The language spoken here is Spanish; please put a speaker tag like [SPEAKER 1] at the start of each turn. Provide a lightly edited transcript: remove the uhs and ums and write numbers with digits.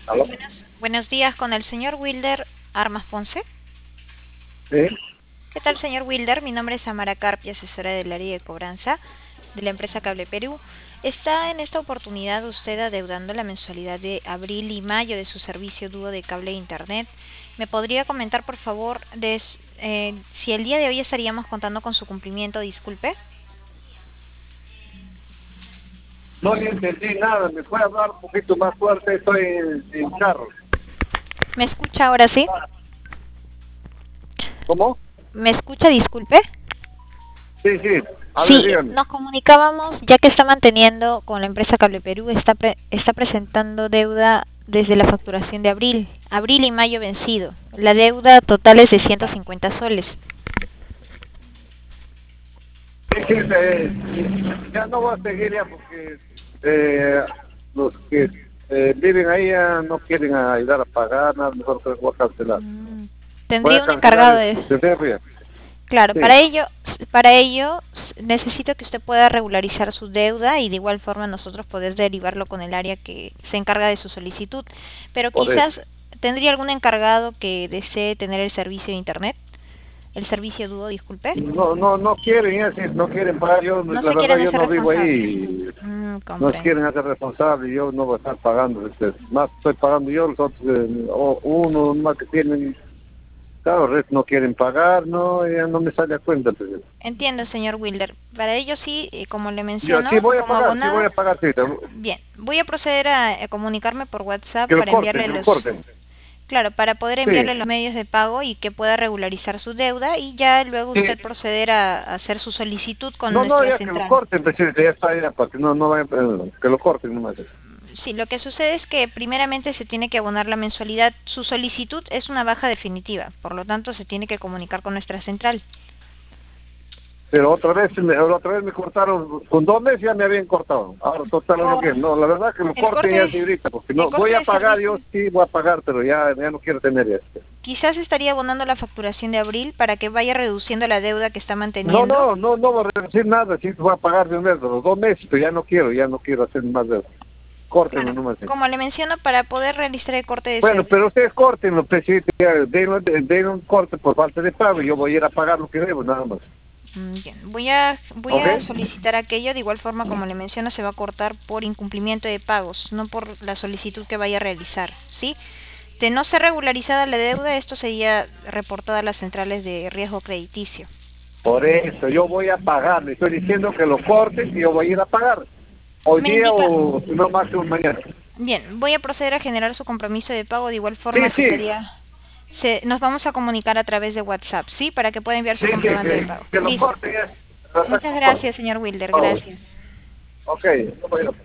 [SPEAKER 1] ¿Aló?
[SPEAKER 2] Buenos días con el señor Wilder Armas Ponce.
[SPEAKER 1] Sí,
[SPEAKER 2] ¿Qué tal, señor Wilder? Mi nombre es Amara Carpia, asesora del área de cobranza de la empresa Cable Perú. ¿Está en esta oportunidad usted adeudando la mensualidad de abril y mayo de su servicio dúo de cable e internet? ¿Me podría comentar, por favor, si el día de hoy estaríamos contando con su cumplimiento? Disculpe.
[SPEAKER 1] no le entendí nada. ¿Me puede hablar un poquito más fuerte? Estoy en carro.
[SPEAKER 2] ¿Me escucha ahora sí?
[SPEAKER 1] ¿Cómo?
[SPEAKER 2] ¿Me escucha? Disculpe.
[SPEAKER 1] Sí, sí. A ver,
[SPEAKER 2] Sí,
[SPEAKER 1] dígame.
[SPEAKER 2] nos comunicábamos, ya que está manteniendo con la empresa Cable Perú, está presentando deuda desde la facturación de abril y mayo vencido. La deuda total es de 150 soles.
[SPEAKER 1] Sí, sí, ya no voy a seguir ya porque los que viven ahí ya no quieren ayudar a pagar, nada, mejor que voy a cancelar. Voy a
[SPEAKER 2] Tendría un
[SPEAKER 1] cancelar
[SPEAKER 2] encargado
[SPEAKER 1] el
[SPEAKER 2] de...
[SPEAKER 1] teléfono ya.
[SPEAKER 2] Claro,
[SPEAKER 1] Sí,
[SPEAKER 2] para ello necesito que usted pueda regularizar su deuda y de igual forma nosotros poder derivarlo con el área que se encarga de su solicitud. Pero
[SPEAKER 1] por eso.
[SPEAKER 2] quizás tendría algún encargado que desee tener el servicio de internet, el servicio dúo, disculpe.
[SPEAKER 1] No, no, no quieren, ya, sí, no quieren pagar. Yo,
[SPEAKER 2] No
[SPEAKER 1] la
[SPEAKER 2] se
[SPEAKER 1] verdad,
[SPEAKER 2] quieren
[SPEAKER 1] yo
[SPEAKER 2] hacer
[SPEAKER 1] no vivo
[SPEAKER 2] responsables.
[SPEAKER 1] ahí. Nos
[SPEAKER 2] Comprendo.
[SPEAKER 1] quieren hacer responsable y yo no voy a estar pagando. Más estoy pagando yo, los otros, uno más que tienen, claro, el resto no quieren pagar, no, ya no me sale a cuenta. Pues.
[SPEAKER 2] Entiendo, señor Wilder. Para ello sí, como le
[SPEAKER 1] Yo
[SPEAKER 2] menciono, como
[SPEAKER 1] sí voy
[SPEAKER 2] abonada,
[SPEAKER 1] a pagar, sí,
[SPEAKER 2] bien, voy a proceder a comunicarme por WhatsApp
[SPEAKER 1] que lo
[SPEAKER 2] para
[SPEAKER 1] corten,
[SPEAKER 2] enviarle
[SPEAKER 1] que lo
[SPEAKER 2] los,
[SPEAKER 1] corten.
[SPEAKER 2] claro, para poder
[SPEAKER 1] Sí,
[SPEAKER 2] enviarle los medios de pago y que pueda regularizar su deuda y ya luego
[SPEAKER 1] sí.
[SPEAKER 2] usted proceder a hacer su solicitud con
[SPEAKER 1] No, no,
[SPEAKER 2] nuestra
[SPEAKER 1] ya que lo
[SPEAKER 2] central.
[SPEAKER 1] corten, presidente, ya está, ya, para que no vayan, que lo corten nomás.
[SPEAKER 2] Sí, lo que sucede es que primeramente se tiene que abonar la mensualidad. Su solicitud es una baja definitiva, por lo tanto se tiene que comunicar con nuestra central.
[SPEAKER 1] Pero otra vez me cortaron, con 2 meses ya me habían cortado. Ahora total no
[SPEAKER 2] Por
[SPEAKER 1] quieren. No, la verdad que lo
[SPEAKER 2] el
[SPEAKER 1] corten ya
[SPEAKER 2] corte,
[SPEAKER 1] sí ahorita, porque
[SPEAKER 2] el
[SPEAKER 1] no, voy
[SPEAKER 2] corte
[SPEAKER 1] a
[SPEAKER 2] de
[SPEAKER 1] pagar, yo
[SPEAKER 2] servicio.
[SPEAKER 1] sí voy a pagar, pero ya no quiero tener esto.
[SPEAKER 2] Quizás estaría abonando la facturación de abril para que vaya reduciendo la deuda que está
[SPEAKER 1] No,
[SPEAKER 2] manteniendo.
[SPEAKER 1] no, no, no voy a reducir nada, sí voy a pagar de un mes, los 2 meses, pero ya no quiero hacer más de eso. Córtenlo
[SPEAKER 2] Claro,
[SPEAKER 1] nomás.
[SPEAKER 2] como le menciono, para poder realizar el corte de
[SPEAKER 1] Bueno,
[SPEAKER 2] servicio.
[SPEAKER 1] pero ustedes córtenlo, presidente, ya, den un corte por falta de pago y yo voy a ir a pagar lo que debo, nada más.
[SPEAKER 2] Bien, voy
[SPEAKER 1] ¿Ok?
[SPEAKER 2] a solicitar aquello. De igual forma, como le menciono, se va a cortar por incumplimiento de pagos, no por la solicitud que vaya a realizar. ¿Sí? De no ser regularizada la deuda, esto sería reportada a las centrales de riesgo crediticio.
[SPEAKER 1] Por eso, yo voy a pagar, le estoy diciendo que lo corten y yo voy a ir a pagar. Hoy
[SPEAKER 2] Me
[SPEAKER 1] día
[SPEAKER 2] indica,
[SPEAKER 1] o si no máximo mañana.
[SPEAKER 2] bien, voy a proceder a generar su compromiso de pago. De igual
[SPEAKER 1] Sí,
[SPEAKER 2] forma,
[SPEAKER 1] sí,
[SPEAKER 2] nos vamos a comunicar a través de WhatsApp, ¿sí? Para que pueda enviar
[SPEAKER 1] sí,
[SPEAKER 2] su comprobante de pago.
[SPEAKER 1] que lo
[SPEAKER 2] Listo.
[SPEAKER 1] corten ya. Lo
[SPEAKER 2] Muchas
[SPEAKER 1] corten.
[SPEAKER 2] gracias, señor Wilder.
[SPEAKER 1] Oh,
[SPEAKER 2] Gracias.
[SPEAKER 1] ok, no voy a